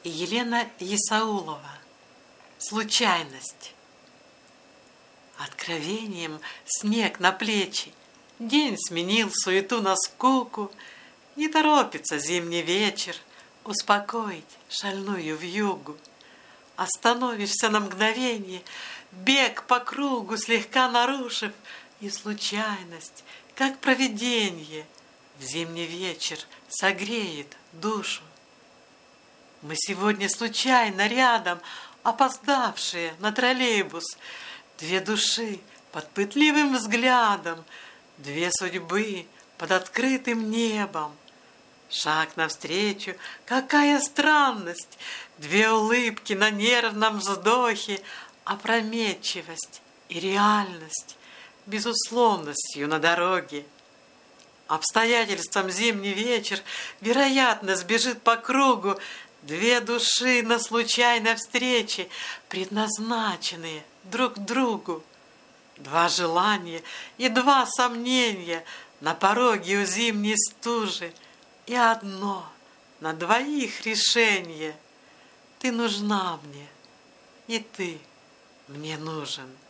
Елена Исаулова. Случайность. Откровением снег на плечи. День сменил суету на скуку. Не торопится зимний вечер успокоить шальную вьюгу. Остановишься на мгновенье, бег по кругу слегка нарушив, и случайность, как провиденье, в зимний вечер согреет душу. Мы сегодня случайно рядом, опоздавшие на троллейбус, две души под пытливым взглядом, две судьбы под открытым небом. Шаг навстречу, какая странность, две улыбки на нервном вздохе, опрометчивость и реальность, безусловностью на дороге. Обстоятельствам зимний вечер, вероятно, сбежит по кругу, две души на случайной встрече, предназначенные друг к другу. Два желания и два сомнения на пороге у зимней стужи, и одно на двоих решение. Ты нужна мне, и ты мне нужен.